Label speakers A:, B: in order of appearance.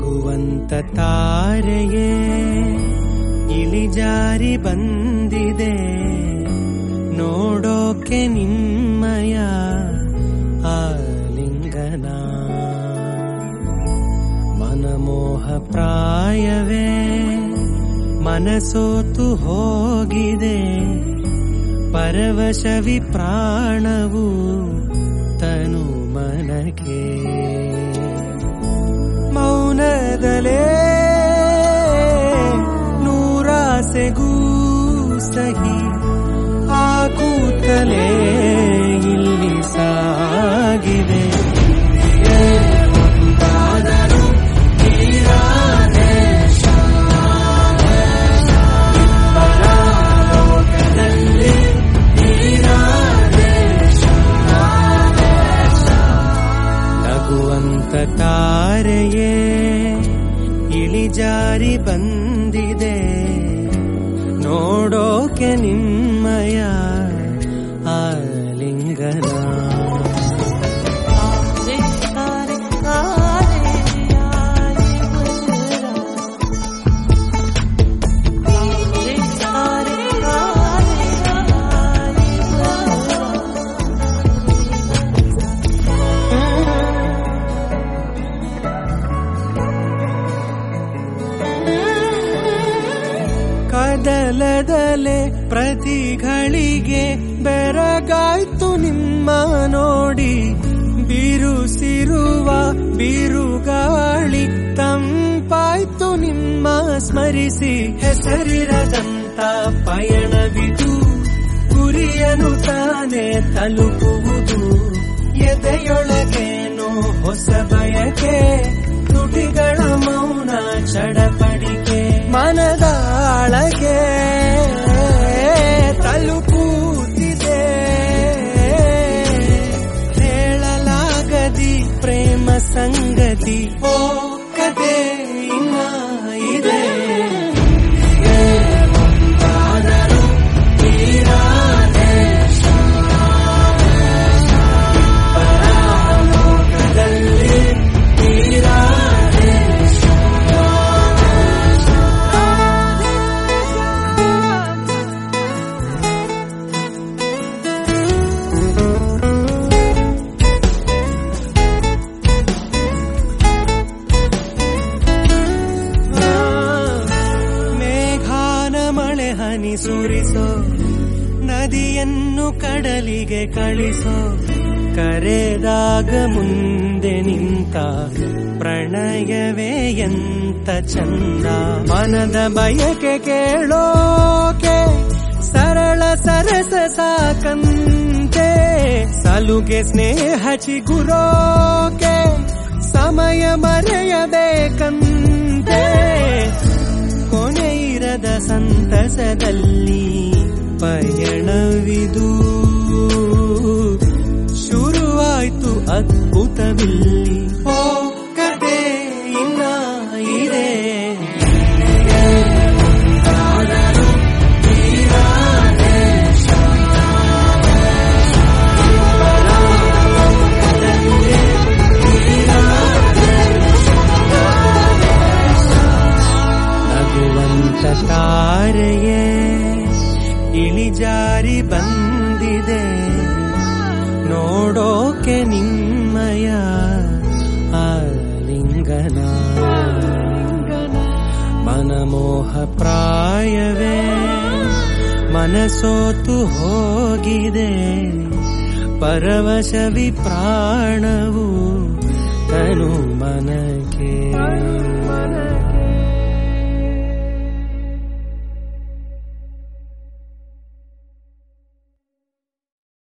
A: ನಗುವಂತ ತಾರೆಯೇ ಇಳಿಜಾರಿ ಬಂದಿದೆ, ನೋಡೋಕೆ ನಿಮ್ಮಯ ಆಲಿಂಗನ. ಮನಮೋಹ ಪ್ರಾಯವೇ ಮನಸೋತು ಹೋಗಿದೆ, ಪರವಶವಿ ಪ್ರಾಣವು ತನು ಮನಕ್ಕೆ. ಮೌನದಲೇ ನೂರಾಸೆಗೂ ಸಹಿ ಆಕೂತಲೇ ಇಲ್ಲಿ ಸಾಗಿದೆ. ನಗುವಂತ ತಾರೆಯೇ ಇಳಿಜಾರಿ ಬಂದಿದೆ, ನೋಡೋಕೆ ನಿಮ್ಮಯ ಆಲಿಂಗನ. ಕದಲದಲೆ ಪ್ರತಿಗಳಿಗೆ ಬೆರಗಾಯ್ತು ನಿಮ್ಮ ನೋಡಿ, ಬಿರುಸಿರುವ ಬಿರುಗಾಳಿ ತಂಪಾಯ್ತು ನಿಮ್ಮ ಸ್ಮರಿಸಿ. ಹೆಸರಿರದಂತ ಪಯಣವಿದು, ಗುರಿಯನು ತಾನೇ ತಲುಪುವುದು. ಎದೆಯೊಳಗೇನೋ ಹೊಸ ಬಯಕೆ, ತುಟಿಗಳ ಮೌನ ಚಡಪಡಿಕೆ. ಮನದಾಳಗೆ ತಲುಪುತ್ತಿದೆ, ಹೇಳಲಾಗದಿ ಪ್ರೇಮ ಸಂಗತಿ. ಓ ಕಥೆ ಇನ್ನ ಇದೆ, ಹನಿ ಸುರಿಸೋ, ನದಿಯನ್ನು ಕಡಲಿಗೆ ಕಳಿಸೋ. ಕರೆದಾಗ ಮುಂದೆ ನಿಂತ ಪ್ರಣಯವೇ ಎಂತ ಚಂದ. ಮನದ ಬಯಕೆ ಕೇಳೋಕೆ ಸರಳ ಸರಸ ಸಾಕಂತೆ, ಸಲುಗೆ ಸ್ನೇಹ ಚಿಗುರೋಕೆ ಸಮಯ ಮರೆಯಬೇಕಂತೆ. ಕೊನೆಯಿರದ ಸಂತಸದಲ್ಲಿ ಪಯಣವಿದು, ಶುರುವಾಯ್ತು ಅದ್ಭುತವಿಲ್ಲಿ. ಓ ಕಥೆ ಇನ್ನ ಇದೆ, ತಾರೆಯೇ ಇಳಿಜಾರಿ ಬಂದಿದೆ, ನೋಡೋಕೆ ನಿಮ್ಮಯ ಆಲಿಂಗನ. ಮನಮೋಹ ಪ್ರಾಯವೇ ಮನಸೋತು ಹೋಗಿದೆ, ಪರವಶವಿ ಪ್ರಾಣವು ತನು ಮನಕ್ಕೆ.